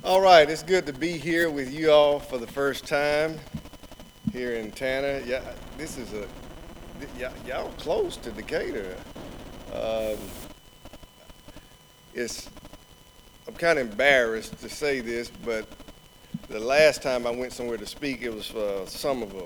All right, it's good to be here with you all for the first time here in Tanner. Yeah, this is y'all close to Decatur. Um, it's I'm kind of embarrassed to say this, but the last time I went somewhere to speak, it was for Somerville,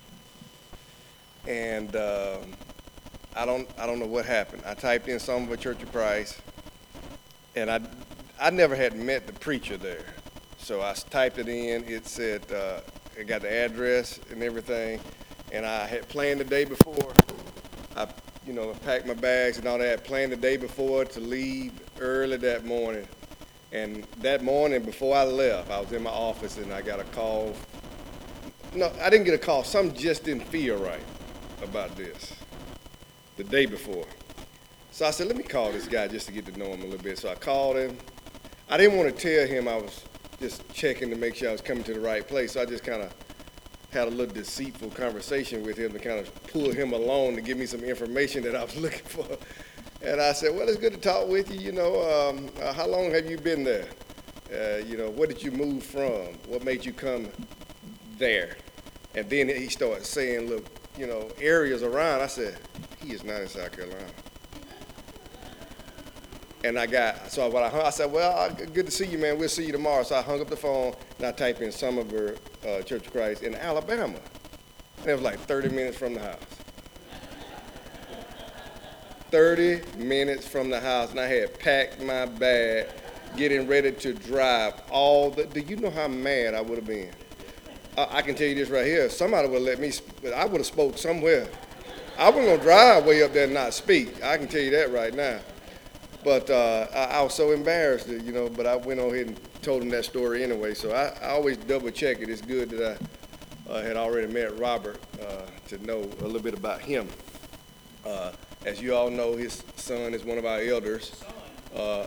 and I don't know what happened. I typed in Somerville Church of Christ, and I never had met the preacher there. So I typed it in. It said it got the address and everything, and I had planned the day before. I packed my bags and all that. Planned the day before to leave early that morning, and that morning before I left, I was in my office and I got a call. No, I didn't get a call. Something just didn't feel right about this the day before. So I said, let me call this guy just to get to know him a little bit. So I called him. I didn't want to tell him I was just checking to make sure I was coming to the right place. So I just kind of had a little deceitful conversation with him to kind of pull him along to give me some information that I was looking for. And I said, well, it's good to talk with you. How long have you been there? Where did you move from? What made you come there? And then he started saying, look, areas around. I said, he is not in South Carolina. And I said, well, good to see you, man. We'll see you tomorrow. So I hung up the phone and I typed in Somerville Church of Christ in Alabama. And it was like 30 minutes from the house. 30 minutes from the house, and I had packed my bag, getting ready to drive do you know how mad I would have been? I can tell you this right here. If somebody would have let me, I would have spoke somewhere. I wasn't going to drive way up there and not speak. I can tell you that right now. But I was so embarrassed, but I went on ahead and told him that story anyway. So I always double check it. It's good that I had already met Robert to know a little bit about him. As you all know, his son is one of our elders. Uh,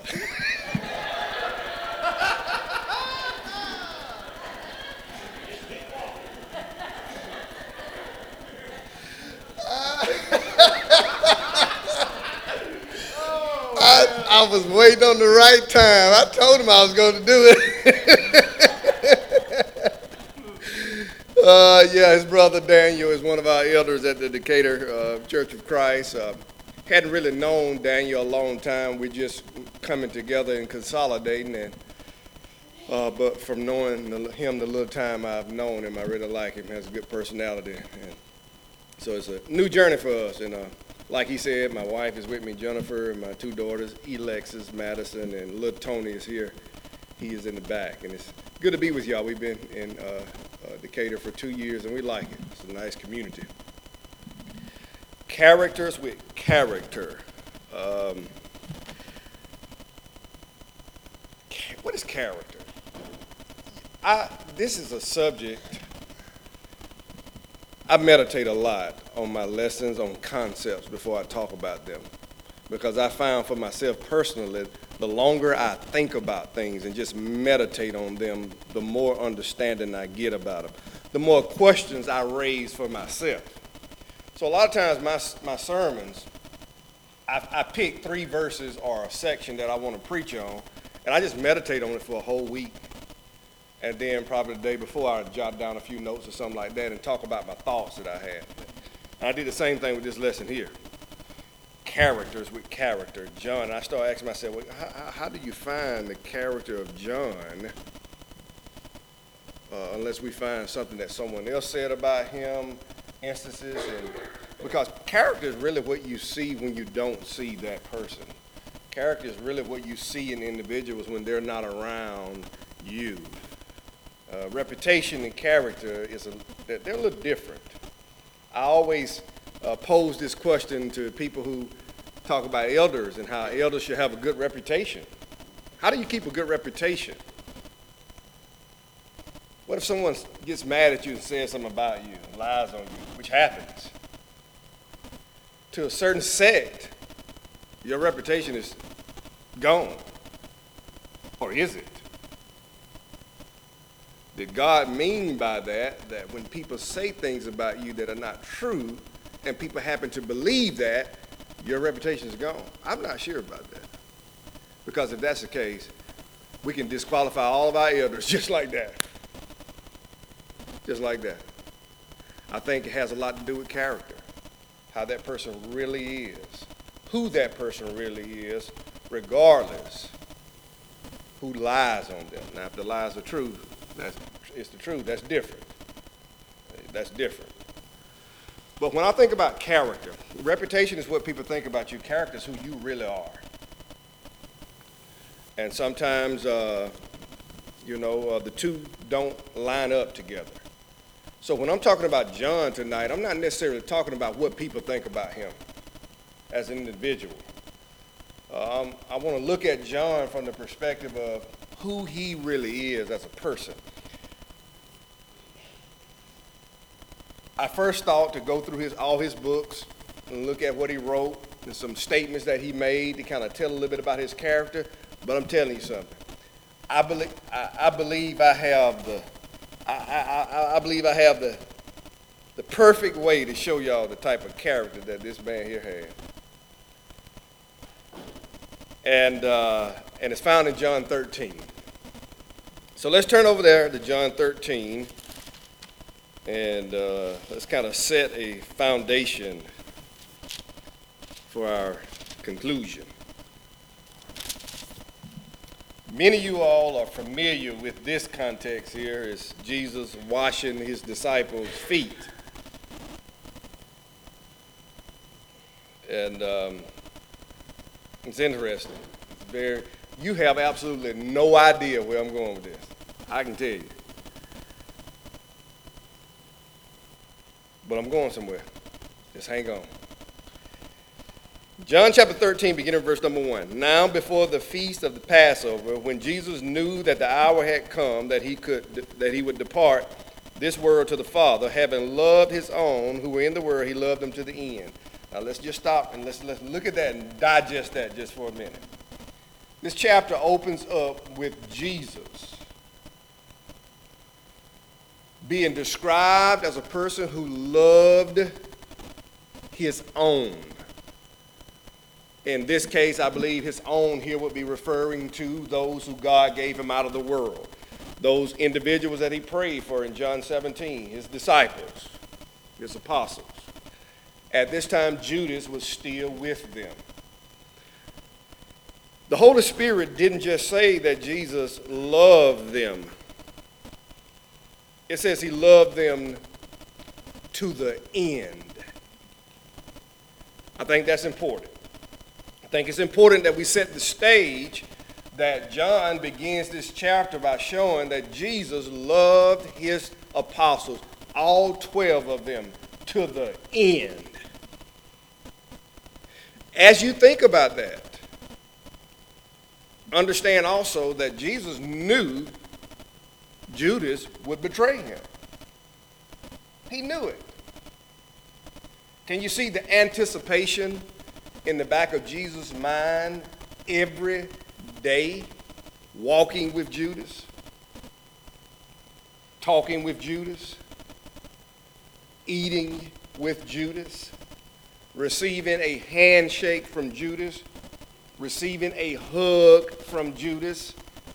I was waiting on the right time. I told him I was going to do it. Yeah, his brother Daniel is one of our elders at the Decatur Church of Christ. Hadn't really known Daniel a long time. We're just coming together and consolidating. But from knowing him the little time I've known him, I really like him. He has a good personality. And so it's a new journey for us. And like he said, my wife is with me, Jennifer, and my two daughters, Alexis, Madison, and little Tony is here. He is in the back. And it's good to be with y'all. We've been in Decatur for 2 years, and we like it. It's a nice community. Characters with character. What is character? This is a subject I meditate a lot on my lessons, on concepts before I talk about them. Because I found for myself personally, the longer I think about things and just meditate on them, the more understanding I get about them, the more questions I raise for myself. So a lot of times my sermons, I pick 3 verses or a section that I want to preach on, and I just meditate on it for a whole week. And then probably the day before, I jot down a few notes or something like that and talk about my thoughts that I had. And I did the same thing with this lesson here. Characters with character. John, and I started asking myself, well, how do you find the character of John unless we find something that someone else said about him, instances, because character is really what you see when you don't see that person. Character is really what you see in individuals when they're not around you. Reputation and character they're a little different. I always pose this question to people who talk about elders and how elders should have a good reputation. How do you keep a good reputation? What if someone gets mad at you and says something about you, and lies on you, which happens? To a certain sect, your reputation is gone. Or is it? Did God mean by that when people say things about you that are not true, and people happen to believe that, your reputation is gone? I'm not sure about that. Because if that's the case, We can disqualify all of our elders just like that. Just like that. I think it has a lot to do with character, how that person really is, who that person really is, regardless who lies on them. Now, if the lies are true, it's the truth. That's different. That's different. But when I think about character, reputation is what people think about you. Character is who you really are. And sometimes, the two don't line up together. So when I'm talking about John tonight, I'm not necessarily talking about what people think about him as an individual. I want to look at John from the perspective of who he really is as a person. I first thought to go through all his books and look at what he wrote and some statements that he made to kind of tell a little bit about his character. But I'm telling you something. I believe I have the perfect way to show y'all the type of character that this man here had. And it's found in John 13. So let's turn over there to John 13, and let's kind of set a foundation for our conclusion. Many of you all are familiar with this context here. It's Jesus washing his disciples' feet. And it's interesting. You have absolutely no idea where I'm going with this. I can tell you. But I'm going somewhere. Just hang on. John chapter 13, beginning verse number 1. Now before the feast of the Passover, when Jesus knew that the hour had come that he would depart this world to the Father, having loved his own who were in the world, he loved them to the end. Now let's just stop and let's look at that and digest that just for a minute. This chapter opens up with Jesus being described as a person who loved his own. In this case, I believe his own here would be referring to those who God gave him out of the world. Those individuals that he prayed for in John 17, his disciples, his apostles. At this time, Judas was still with them. The Holy Spirit didn't just say that Jesus loved them. It says he loved them to the end. I think that's important. I think it's important that we set the stage that John begins this chapter by showing that Jesus loved his apostles, all 12 of them, to the end. As you think about that, understand also that Jesus knew Judas would betray him. He knew it. Can you see the anticipation in the back of Jesus' mind every day, walking with Judas, talking with Judas, eating with Judas, receiving a handshake from Judas, receiving a hug from Judas,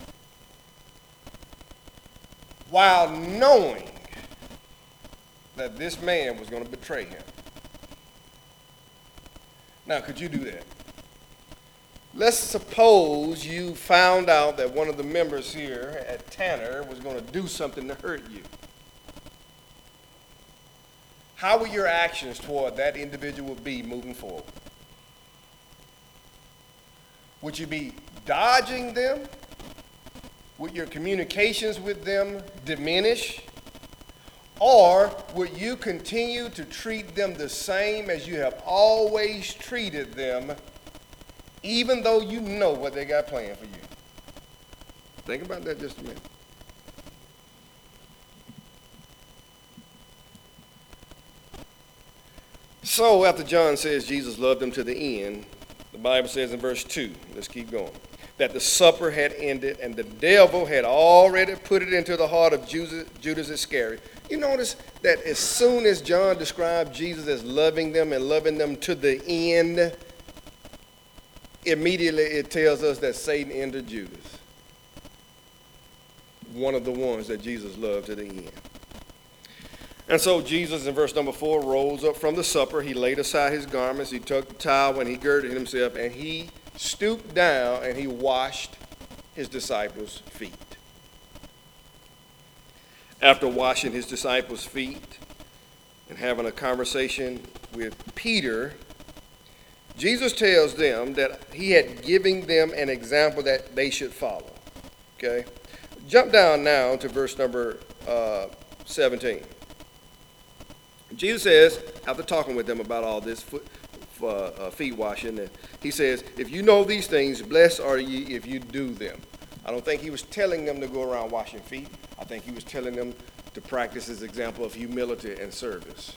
while knowing that this man was going to betray him. Now, could you do that? Let's suppose you found out that one of the members here at Tanner was going to do something to hurt you. How will your actions toward that individual be moving forward? Would you be dodging them? Would your communications with them diminish? Or would you continue to treat them the same as you have always treated them, even though you know what they got planned for you? Think about that just a minute. So after John says Jesus loved them to the end, the Bible says in verse 2, let's keep going, that the supper had ended and the devil had already put it into the heart of Judas Iscariot. You notice that as soon as John described Jesus as loving them and loving them to the end, immediately it tells us that Satan entered Judas. one of the ones that Jesus loved to the end. And so Jesus, in verse number 4, rose up from the supper. He laid aside his garments. He took the towel and he girded himself, and he stooped down and he washed his disciples' feet. After washing his disciples' feet and having a conversation with Peter, Jesus tells them that he had given them an example that they should follow. Okay? Jump down now to verse number 17. Jesus says, after talking with them about all this feet washing, he says, if you know these things, blessed are ye if you do them. I don't think he was telling them to go around washing feet. I think he was telling them to practice his example of humility and service.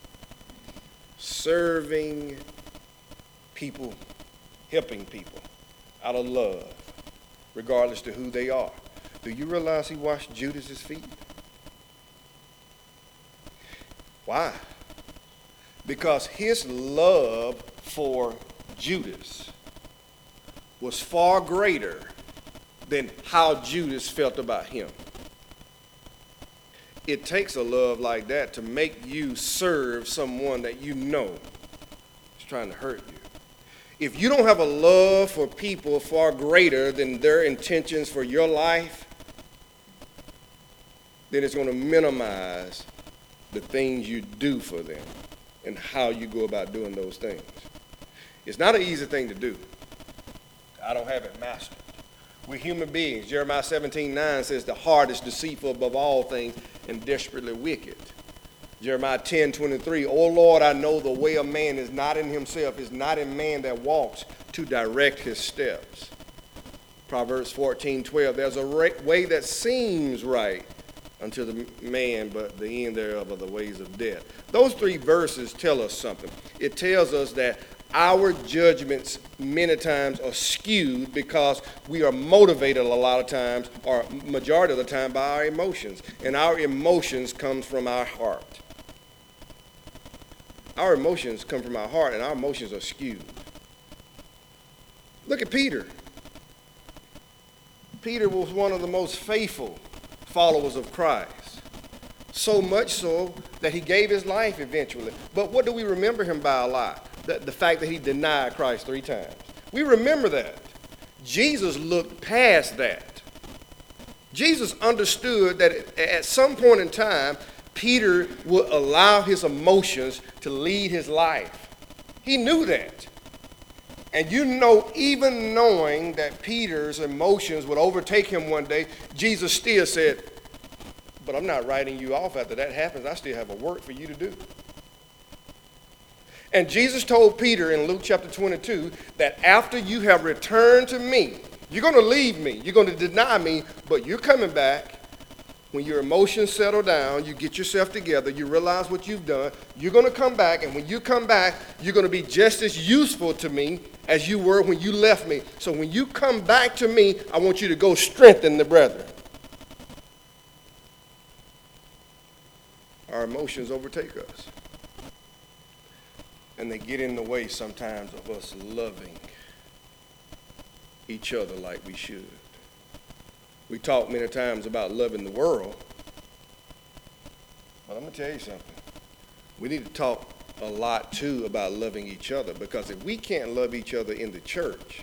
Serving people, helping people out of love, regardless to who they are. Do you realize he washed Judas's feet? Why? Because his love for Judas was far greater than how Judas felt about him. It takes a love like that to make you serve someone that you know is trying to hurt you. If you don't have a love for people far greater than their intentions for your life, then it's going to minimize the things you do for them and how you go about doing those things. It's not an easy thing to do. I don't have it mastered. We're human beings. Jeremiah 17:9 says the heart is deceitful above all things and desperately wicked. Jeremiah 10:23, O Lord, I know the way of man is not in himself, is not in man that walks to direct his steps. Proverbs 14:12, there's a way that seems right unto the man, but the end thereof are the ways of death. Those three verses tell us something. It tells us that our judgments many times are skewed because we are motivated a lot of times, or majority of the time, by our emotions. And our emotions come from our heart. Our emotions come from our heart, and our emotions are skewed. Look at Peter. Peter was one of the most faithful followers of Christ. So much so that he gave his life eventually. But what do we remember him by a lot? The fact that he denied Christ 3 times. We remember that. Jesus looked past that. Jesus understood that at some point in time, Peter would allow his emotions to lead his life. He knew that. And you know, even knowing that Peter's emotions would overtake him one day, Jesus still said, but I'm not writing you off after that happens. I still have a work for you to do. And Jesus told Peter in Luke chapter 22 that after you have returned to me, you're going to leave me, you're going to deny me, but you're coming back. When your emotions settle down, you get yourself together, you realize what you've done, you're going to come back, and when you come back, you're going to be just as useful to me as you were when you left me. So when you come back to me, I want you to go strengthen the brethren. Our emotions overtake us. And they get in the way sometimes of us loving each other like we should. We talk many times about loving the world. But I'm going to tell you something. We need to talk a lot, too, about loving each other. Because if we can't love each other in the church,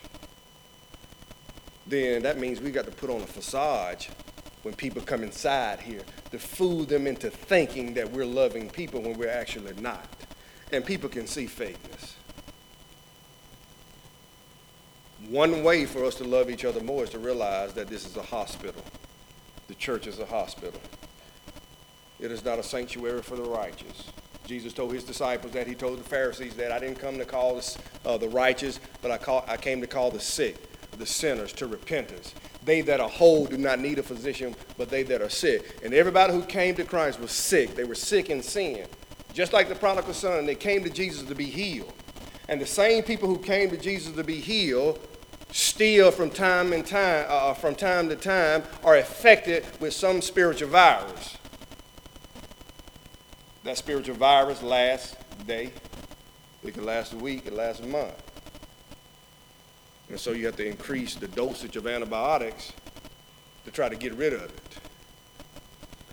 then that means we got to put on a facade when people come inside here to fool them into thinking that we're loving people when we're actually not. And people can see fakeness. One way for us to love each other more is to realize that this is a hospital. The church is a hospital. It is not a sanctuary for the righteous. Jesus told his disciples that. He told the Pharisees that I didn't come to call the righteous, but I came to call the sick, the sinners, to repentance. They that are whole do not need a physician, but they that are sick. And everybody who came to Christ was sick. They were sick in sin. Just like the prodigal son, they came to Jesus to be healed. And the same people who came to Jesus to be healed still from time to time are affected with some spiritual virus. That spiritual virus lasts a day, it can last a week, it lasts a month. And so you have to increase the dosage of antibiotics to try to get rid of it.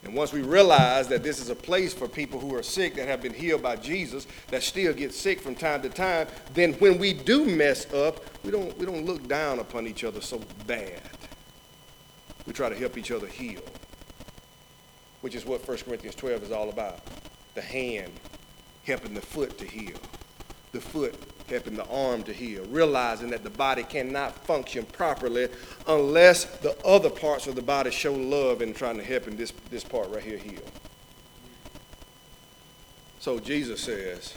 And once we realize that this is a place for people who are sick that have been healed by Jesus, that still get sick from time to time, then when we do mess up, we don't look down upon each other so bad. We try to help each other heal, which is what 1 Corinthians 12 is all about. The hand helping the foot to heal. The foot helping the arm to heal, realizing that the body cannot function properly unless the other parts of the body show love in trying to help in this part right here heal. So Jesus says,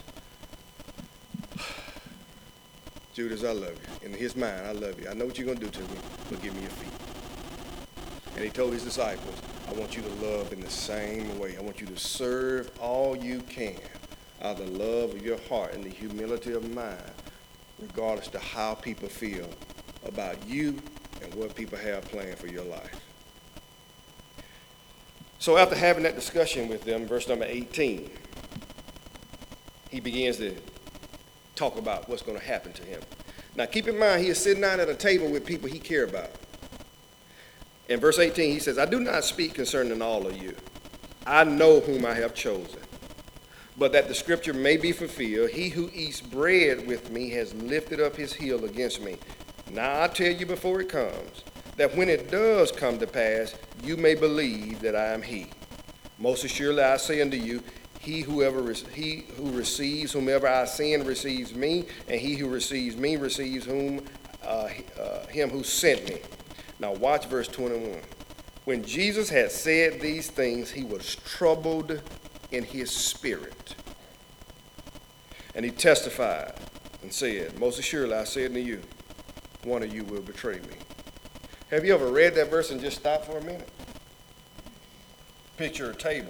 Judas, I love you. In his mind, I love you. I know what you're going to do to me, but give me your feet. And he told his disciples, I want you to love in the same way. I want you to serve all you can out of the love of your heart and the humility of mind, regardless to how people feel about you and what people have planned for your life. So after having that discussion with them, verse number 18, he begins to talk about what's going to happen to him. Now keep in mind, he is sitting down at a table with people he cares about. In verse 18, he says, I do not speak concerning all of you. I know whom I have chosen. But that the scripture may be fulfilled, he who eats bread with me has lifted up his heel against me. Now I tell you before it comes, that when it does come to pass, you may believe that I am he. Most assuredly I say unto you, he who receives whomever I send receives me, and he who receives me receives him who sent me. Now watch verse 21. When Jesus had said these things, he was troubled in his spirit. And he testified and said, most assuredly I say unto you, one of you will betray me. Have you ever read that verse and just stopped for a minute? Picture a table.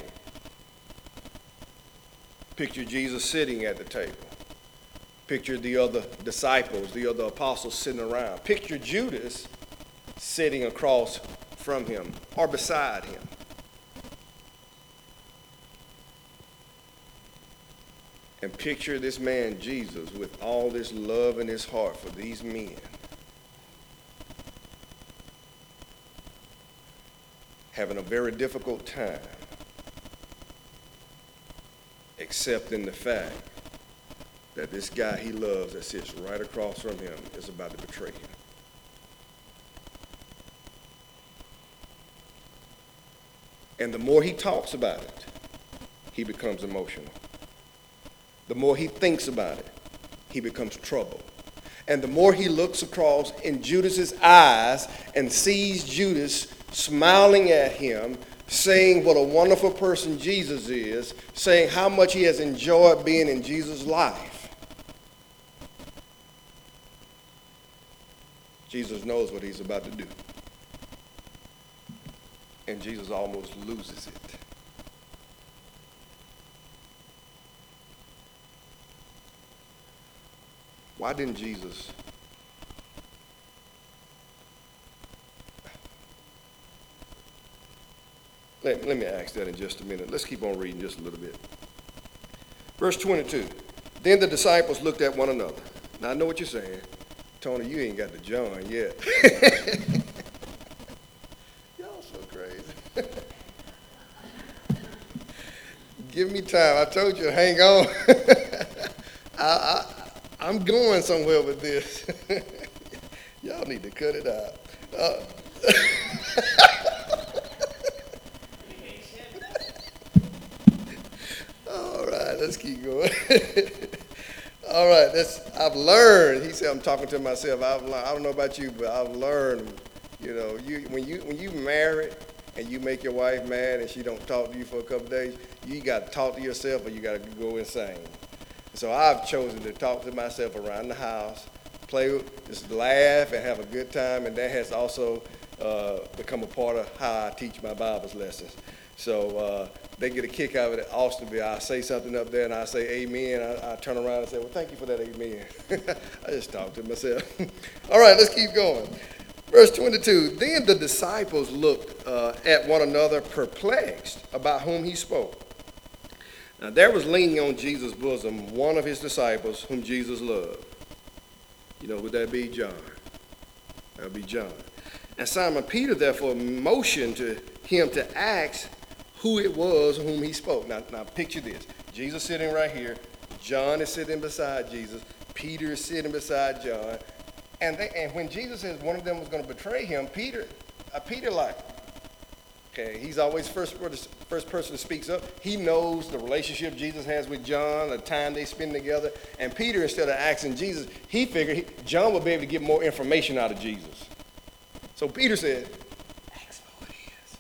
Picture Jesus sitting at the table. Picture the other disciples, the other apostles sitting around. Picture Judas sitting across from him or beside him. And picture this man Jesus with all this love in his heart for these men. Having a very difficult time accepting the fact that this guy he loves that sits right across from him is about to betray him. And the more he talks about it, he becomes emotional. The more he thinks about it, he becomes troubled. And the more he looks across in Judas's eyes and sees Judas smiling at him, saying what a wonderful person Jesus is, saying how much he has enjoyed being in Jesus' life, Jesus knows what he's about to do. And Jesus almost loses it. Why didn't Jesus let me ask that in just a minute. Let's keep on reading just a little bit. Verse 22. Then the disciples looked at one another. Now I know what you're saying. Tony, you ain't got the John yet. Y'all so crazy. Give me time. I told you to hang on. I'm going somewhere with this. Y'all need to cut it out. All right, let's keep going. All right, I've learned. He said, I'm talking to myself. I don't know about you, but I've learned, when you married and you make your wife mad and she don't talk to you for a couple of days, you got to talk to yourself or you got to go insane. So I've chosen to talk to myself around the house, play, just laugh and have a good time, and that has also become a part of how I teach my Bible lessons. So they get a kick out of it. Austin, I say something up there and I say amen. I turn around and say, well, thank you for that amen. I just talk to myself. All right, let's keep going. Verse 22, then the disciples looked at one another perplexed about whom he spoke. Now there was leaning on Jesus' bosom one of his disciples whom Jesus loved. You know, would that be John? That would be John. And Simon Peter therefore motioned to him to ask who it was whom he spoke. Now picture this. Jesus sitting right here. John is sitting beside Jesus. Peter is sitting beside John. And when Jesus says one of them was going to betray him, Peter like, okay, he's always first person that speaks up. He knows the relationship Jesus has with John, the time they spend together. And Peter, instead of asking Jesus, he figured John would be able to get more information out of Jesus. So Peter said, ask me what it is.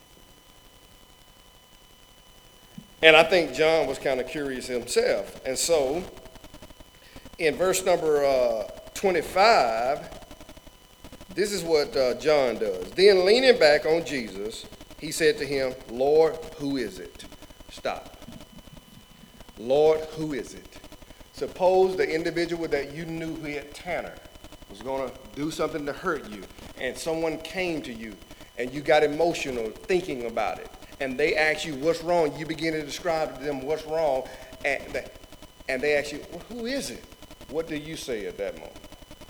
And I think John was kind of curious himself. And so in verse number 25, this is what John does. Then leaning back on Jesus, he said to him, Lord, who is it? Stop. Lord, who is it? Suppose the individual that you knew who had Tanner was going to do something to hurt you, and someone came to you, and you got emotional thinking about it, and they ask you what's wrong. You begin to describe to them what's wrong, and they ask you, well, who is it? What do you say at that moment?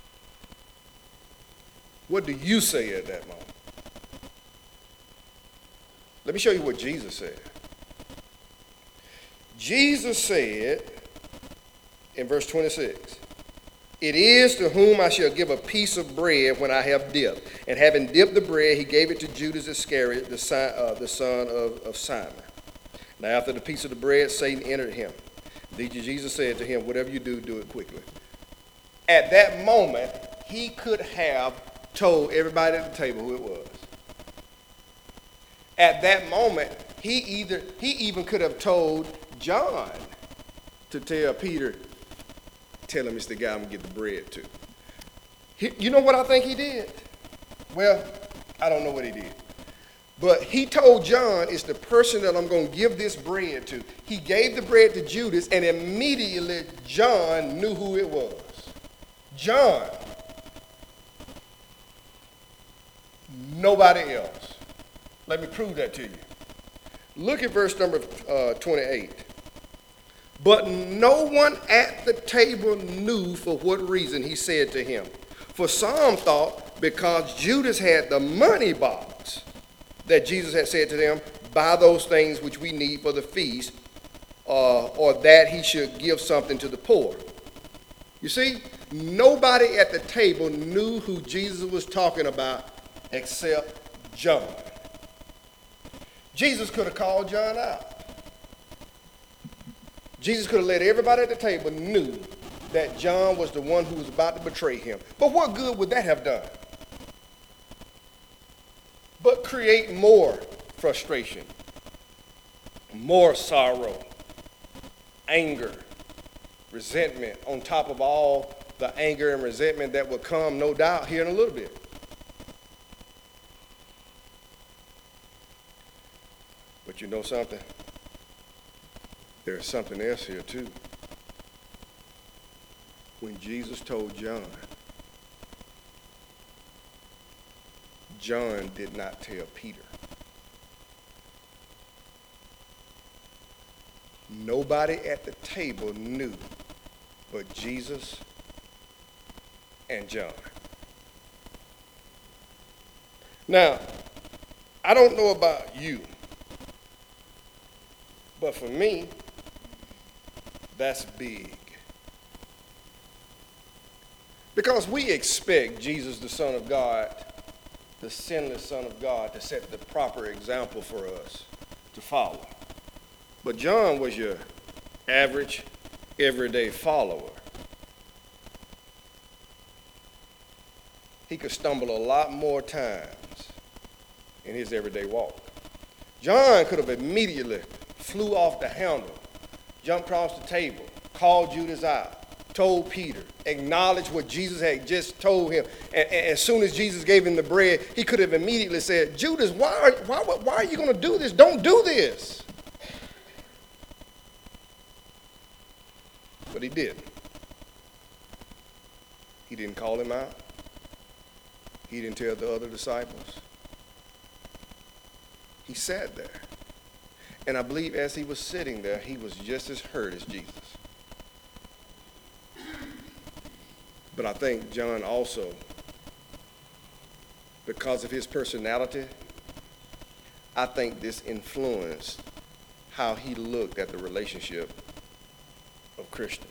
What do you say at that moment? Let me show you what Jesus said. Jesus said in verse 26, it is to whom I shall give a piece of bread when I have dipped. And having dipped the bread, he gave it to Judas Iscariot, the son of Simon. Now after the piece of the bread, Satan entered him. Jesus said to him, whatever you do, do it quickly. At that moment, he could have told everybody at the table who it was. At that moment, he even could have told John to tell Peter, tell him it's the guy I'm going to get the bread to. You know what I think he did? Well, I don't know what he did. But he told John, it's the person that I'm going to give this bread to. He gave the bread to Judas, and immediately John knew who it was. John. Nobody else. Let me prove that to you. Look at verse number 28. But no one at the table knew for what reason he said to him. For some thought because Judas had the money box that Jesus had said to them, buy those things which we need for the feast, or that he should give something to the poor. You see, nobody at the table knew who Jesus was talking about except John. Jesus could have called John out. Jesus could have let everybody at the table knew that John was the one who was about to betray him. But what good would that have done? But create more frustration, more sorrow, anger, resentment, on top of all the anger and resentment that will come, no doubt, here in a little bit. But you know something? There's something else here too. When Jesus told John, John did not tell Peter. Nobody at the table knew but Jesus and John. Now, I don't know about you, but for me, that's big. Because we expect Jesus, the Son of God, the sinless Son of God, to set the proper example for us to follow. But John was your average, everyday follower. He could stumble a lot more times in his everyday walk. John could have immediately flew off the handle, jumped across the table, called Judas out, told Peter, acknowledged what Jesus had just told him. And as soon as Jesus gave him the bread, he could have immediately said, Judas, why are you going to do this? Don't do this. But he didn't. He didn't call him out. He didn't tell the other disciples. He sat there. And I believe as he was sitting there, he was just as hurt as Jesus. But I think John also, because of his personality, I think this influenced how he looked at the relationship of Christians.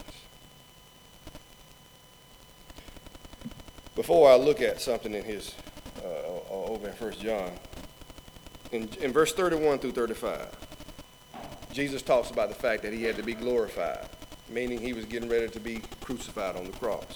Before I look at something in his, over in 1 John, in verse 31 through 35, Jesus talks about the fact that he had to be glorified, meaning he was getting ready to be crucified on the cross.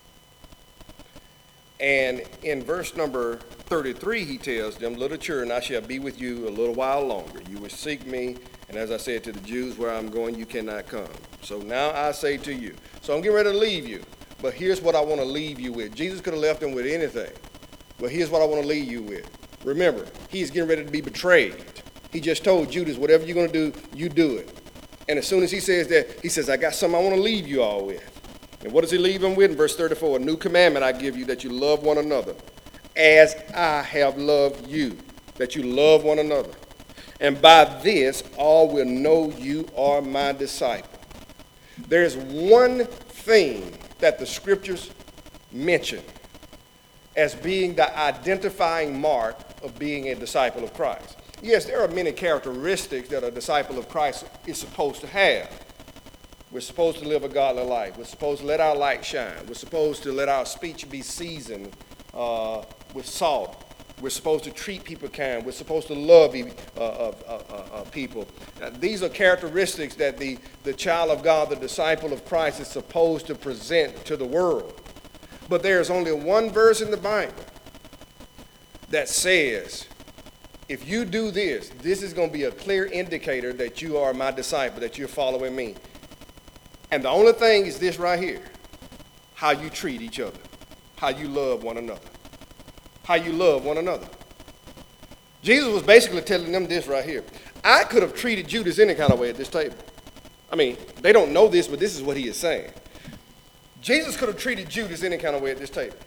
And in verse number 33, he tells them, little children, I shall be with you a little while longer. You will seek me, and as I said to the Jews, where I'm going, you cannot come. So now I say to you. So I'm getting ready to leave you, but here's what I want to leave you with. Jesus could have left them with anything, but here's what I want to leave you with. Remember, he's getting ready to be betrayed. He just told Judas, whatever you're going to do, you do it. And as soon as he says that, he says, I got something I want to leave you all with. And what does he leave them with? In verse 34, a new commandment I give you, that you love one another, as I have loved you, that you love one another. And by this, all will know you are my disciple. There's one thing that the scriptures mention as being the identifying mark of being a disciple of Christ. Yes, there are many characteristics that a disciple of Christ is supposed to have. We're supposed to live a godly life. We're supposed to let our light shine. We're supposed to let our speech be seasoned with salt. We're supposed to treat people kind. We're supposed to love people. These are characteristics that the child of God, the disciple of Christ, is supposed to present to the world. But there's only one verse in the Bible that says, if you do this, this is going to be a clear indicator that you are my disciple, that you're following me. And the only thing is this right here: how you treat each other, how you love one another, how you love one another. Jesus was basically telling them this right here. I could have treated Judas any kind of way at this table. I mean, they don't know this, but this is what he is saying. Jesus could have treated Judas any kind of way at this table.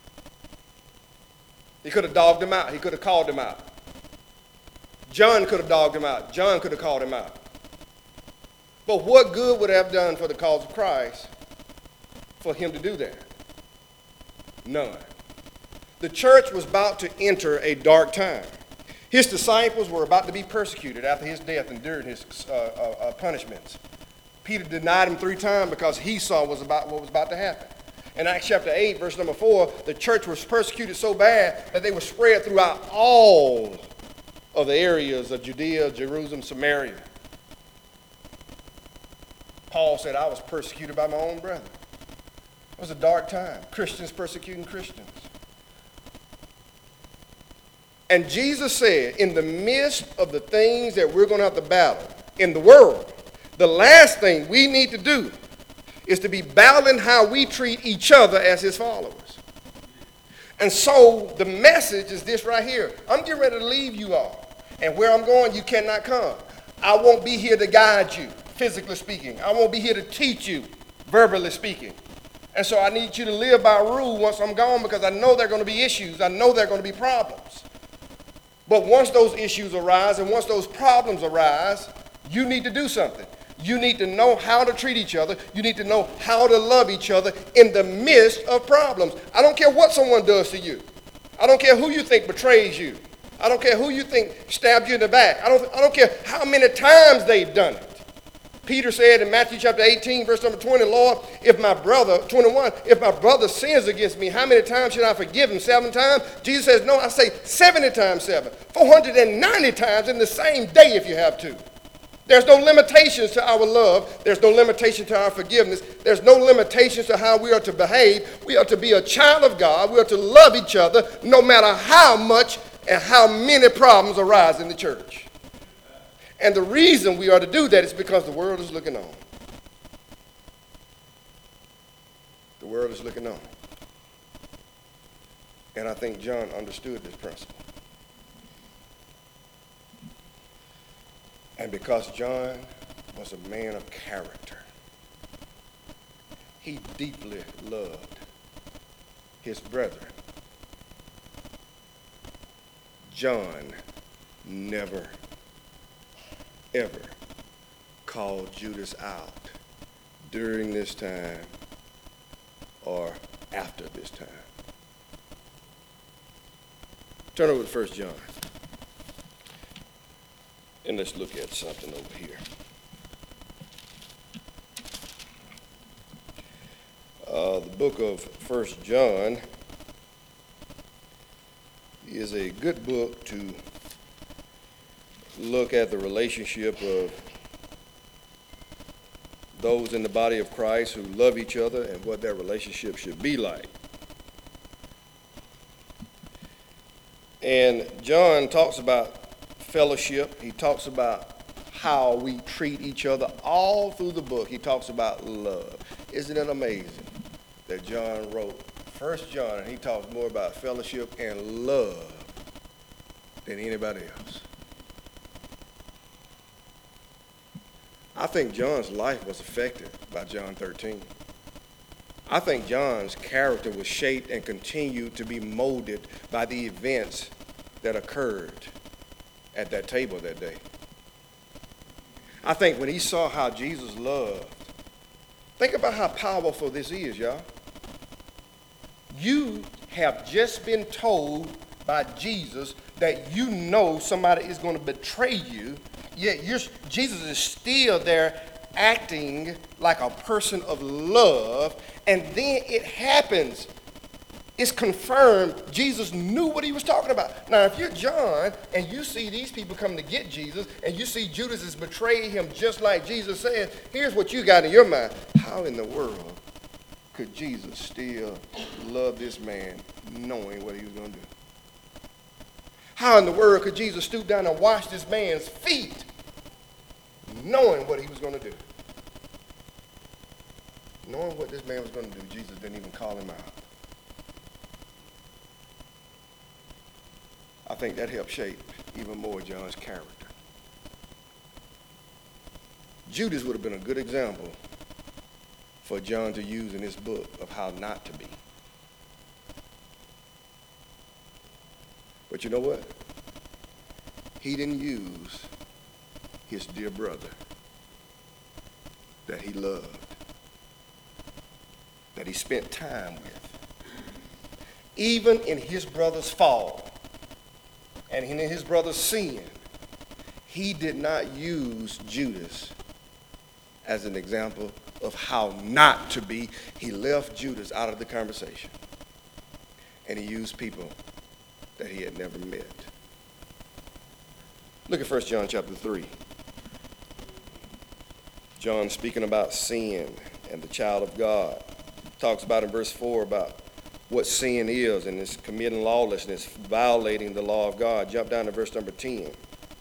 He could have dogged him out. He could have called him out. John could have dogged him out. John could have called him out. But what good would it have done for the cause of Christ for him to do that? None. The church was about to enter a dark time. His disciples were about to be persecuted after his death and during his punishments. Peter denied him 3 times because he saw what was about to happen. In Acts chapter 8, verse number 4, the church was persecuted so bad that they were spread throughout all of the areas of Judea, Jerusalem, Samaria. Paul said, I was persecuted by my own brethren. It was a dark time. Christians persecuting Christians. And Jesus said, in the midst of the things that we're going to have to battle in the world, the last thing we need to do is to be battling how we treat each other as his followers. And so the message is this right here. I'm getting ready to leave you all. And where I'm going, you cannot come. I won't be here to guide you, physically speaking. I won't be here to teach you, verbally speaking. And so I need you to live by rule once I'm gone, because I know there are going to be issues. I know there are going to be problems. But once those issues arise and once those problems arise, you need to do something. You need to know how to treat each other. You need to know how to love each other in the midst of problems. I don't care what someone does to you. I don't care who you think betrays you. I don't care who you think stabbed you in the back. I don't care how many times they've done it. Peter said in Matthew chapter 18, verse number 20, Lord, if my brother sins against me, how many times should I forgive him? 7 times? Jesus says, no, I say 70 times 7. 490 times in the same day if you have to. There's no limitations to our love. There's no limitation to our forgiveness. There's no limitations to how we are to behave. We are to be a child of God. We are to love each other no matter how much and how many problems arise in the church. And the reason we are to do that is because the world is looking on. The world is looking on. And I think John understood this principle. And because John was a man of character, he deeply loved his brethren. John never, ever called Judas out during this time or after this time. Turn over to 1 John. And let's look at something over here. The book of 1 John is a good book to look at the relationship of those in the body of Christ who love each other and what their relationship should be like. And John talks about fellowship. He talks about how we treat each other all through the book. He talks about love. Isn't it amazing that John wrote 1 John and he talks more about fellowship and love than anybody else? I think John's life was affected by John 13. I think John's character was shaped and continued to be molded by the events that occurred at that table that day. I think when he saw how Jesus loved, think about how powerful this is, y'all. You have just been told by Jesus that you know somebody is going to betray you, yet Jesus is still there acting like a person of love, and then it happens. It's confirmed Jesus knew what he was talking about. Now, if you're John and you see these people come to get Jesus and you see Judas is betraying him just like Jesus said, here's what you got in your mind. How in the world could Jesus still love this man knowing what he was going to do? How in the world could Jesus stoop down and wash this man's feet knowing what he was going to do? Knowing what this man was going to do, Jesus didn't even call him out. I think that helped shape even more John's character. Judas would have been a good example for John to use in his book of how not to be. But you know what? He didn't use his dear brother that he loved, that he spent time with. Even in his brother's fall and in his brother's sin, he did not use Judas as an example of how not to be. He left Judas out of the conversation, and he used people that he had never met. Look at 1 John chapter 3. John, speaking about sin and the child of God, talks about in verse 4 about what sin is, and it's committing lawlessness, violating the law of God. Jump down to verse number 10.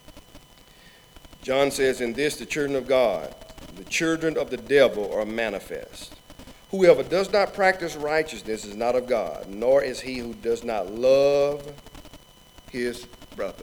John says, in this the children of God, the children of the devil are manifest. Whoever does not practice righteousness is not of God, nor is he who does not love his brother.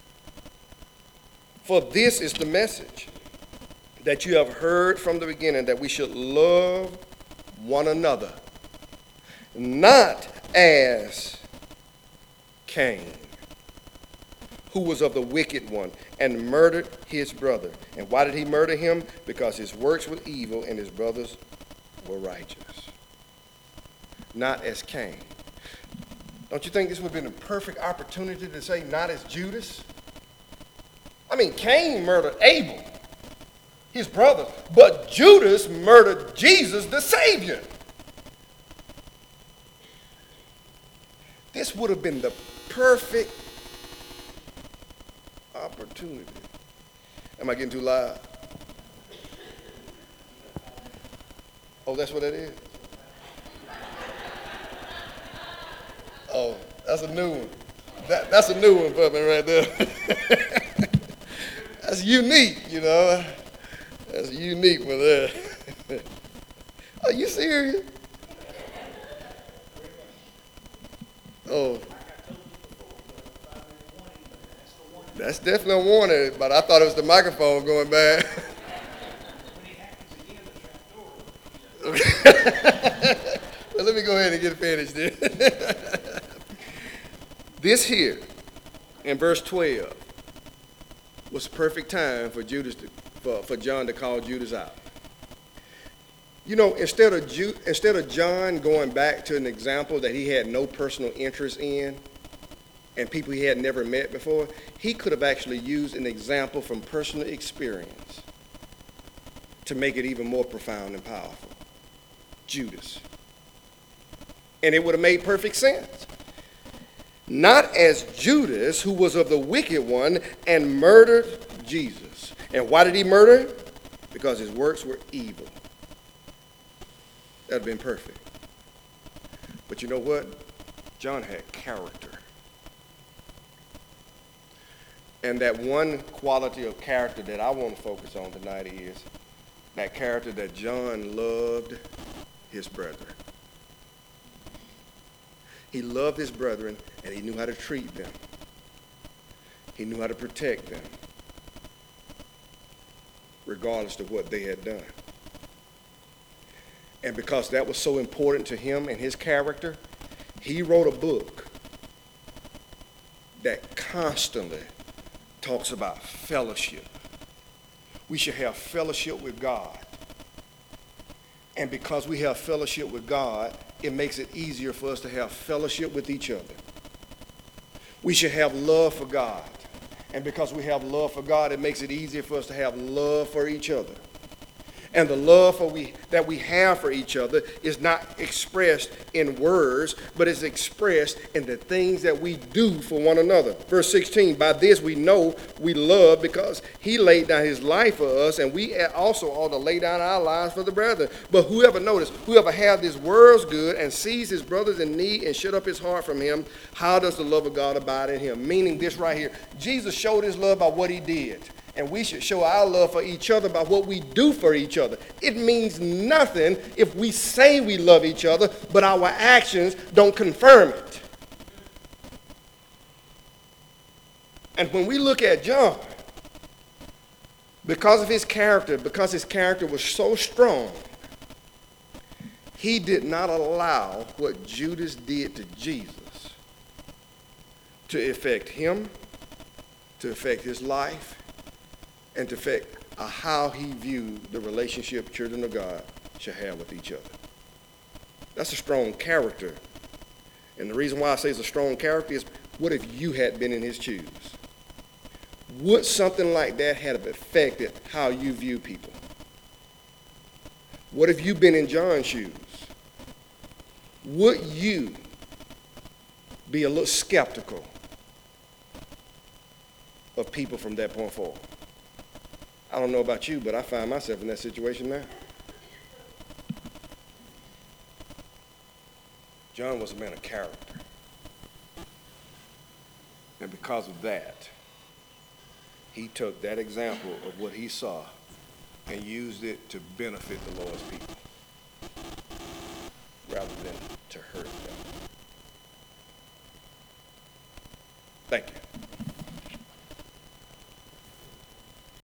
For this is the message that you have heard from the beginning, that we should love one another, not as Cain, who was of the wicked one and murdered his brother. And why did he murder him? Because his works were evil and his brothers were righteous. Not as Cain. Don't you think this would have been a perfect opportunity to say not as Judas? I mean, Cain murdered Abel, his brother, but Judas murdered Jesus, the Savior. This would have been the perfect opportunity. Am I getting too loud? Oh, that's what that is? Oh, that's a new one. That's a new one for me right there. That's unique, you know. That's a unique one there. Are you serious? Oh. That's definitely a warning, but I thought it was the microphone going bad. Okay. Well, let me go ahead and get it finished then. This here, in verse 12, was the perfect time for John to call Judas out. You know, instead of John going back to an example that he had no personal interest in, and people he had never met before, he could have actually used an example from personal experience to make it even more profound and powerful. Judas. And it would have made perfect sense. Not as Judas, who was of the wicked one and murdered Jesus. And why did he murder him? Because his works were evil. That would have been perfect. But you know what? John had character. And that one quality of character that I want to focus on tonight is that character that John loved his brethren. He loved his brethren, and he knew how to treat them. He knew how to protect them, regardless of what they had done. And because that was so important to him and his character, he wrote a book that constantly talks about fellowship. We should have fellowship with God. And because we have fellowship with God, it makes it easier for us to have fellowship with each other. We should have love for God. And because we have love for God, it makes it easier for us to have love for each other. And the love that we have for each other is not expressed in words, but is expressed in the things that we do for one another. Verse 16, by this we know we love because he laid down his life for us, and we also ought to lay down our lives for the brethren. But whoever have this world's good and sees his brothers in need and shut up his heart from him, how does the love of God abide in him? Meaning this right here, Jesus showed his love by what he did. And we should show our love for each other by what we do for each other. It means nothing if we say we love each other, but our actions don't confirm it. And when we look at John, because his character was so strong, he did not allow what Judas did to Jesus to affect him, to affect his life, and to affect how he viewed the relationship children of God should have with each other. That's a strong character. And the reason why I say it's a strong character is, what if you had been in his shoes? Would something like that have affected how you view people? What if you've been in John's shoes? Would you be a little skeptical of people from that point forward? I don't know about you, but I find myself in that situation now. John was a man of character. And because of that, he took that example of what he saw and used it to benefit the Lord's people rather than to hurt them. Thank you.